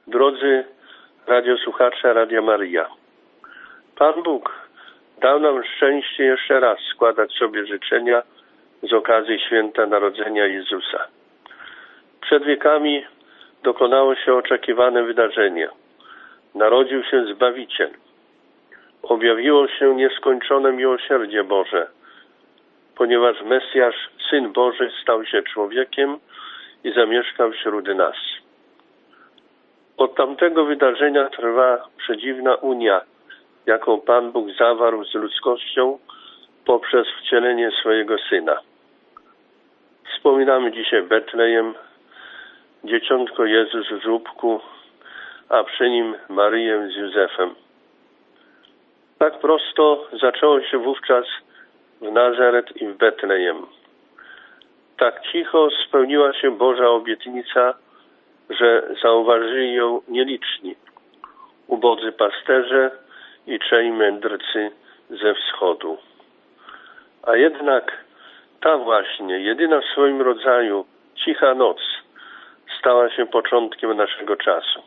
Drodzy radiosłuchacze Radia Maryja, Pan Bóg dał nam szczęście jeszcze raz składać sobie życzenia z okazji święta Narodzenia Jezusa. Przed wiekami dokonało się oczekiwane wydarzenie. Narodził się Zbawiciel. Objawiło się nieskończone miłosierdzie Boże, ponieważ Mesjasz, Syn Boży, stał się człowiekiem i zamieszkał wśród nas. Od tamtego wydarzenia trwa przedziwna unia, jaką Pan Bóg zawarł z ludzkością poprzez wcielenie swojego Syna. Wspominamy dzisiaj Betlejem, dzieciątko Jezus w żłóbku, a przy nim Maryję z Józefem. Tak prosto zaczęło się wówczas w Nazaret i w Betlejem. Tak cicho spełniła się Boża obietnica, że zauważyli ją nieliczni, ubodzy pasterze i trzej mędrcy ze wschodu. A jednak ta właśnie, jedyna w swoim rodzaju, cicha noc stała się początkiem naszego czasu.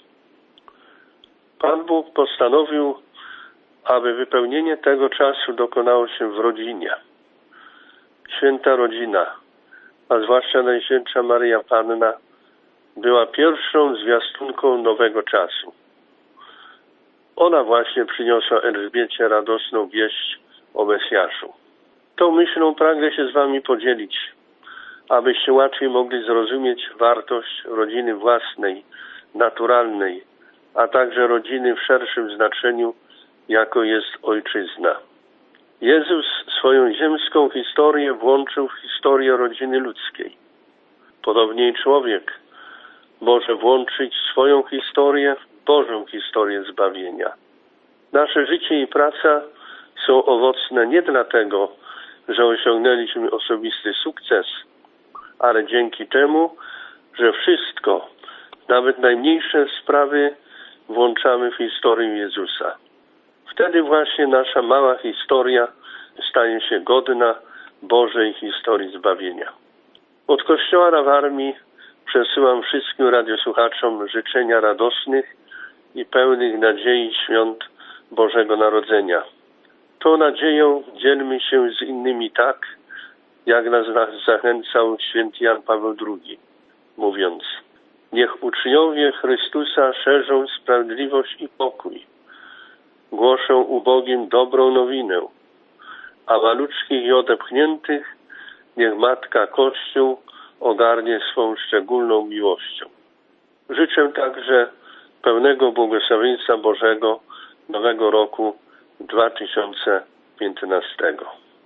Pan Bóg postanowił, aby wypełnienie tego czasu dokonało się w rodzinie. Święta rodzina, a zwłaszcza Najświętsza Maryja Panna, była pierwszą zwiastunką nowego czasu. Ona właśnie przyniosła Elżbiecie radosną wieść o Mesjaszu. Tą myślą pragnę się z wami podzielić, abyście łatwiej mogli zrozumieć wartość rodziny własnej, naturalnej, a także rodziny w szerszym znaczeniu, jako jest ojczyzna. Jezus swoją ziemską historię włączył w historię rodziny ludzkiej. Podobnie i człowiek może włączyć swoją historię w Bożą historię zbawienia. Nasze życie i praca są owocne nie dlatego, że osiągnęliśmy osobisty sukces, ale dzięki temu, że wszystko, nawet najmniejsze sprawy, włączamy w historię Jezusa. Wtedy właśnie nasza mała historia stanie się godna Bożej historii zbawienia. Od Kościoła na Warmii przesyłam wszystkim radiosłuchaczom życzenia radosnych i pełnych nadziei świąt Bożego Narodzenia. Tą nadzieją dzielmy się z innymi tak, jak nas zachęcał święty Jan Paweł II, mówiąc: niech uczniowie Chrystusa szerzą sprawiedliwość i pokój, głoszą ubogim dobrą nowinę, a maluczkich i odepchniętych niech Matka Kościół ogarnie swą szczególną miłością. Życzę także pełnego błogosławieństwa Bożego nowego roku 2015.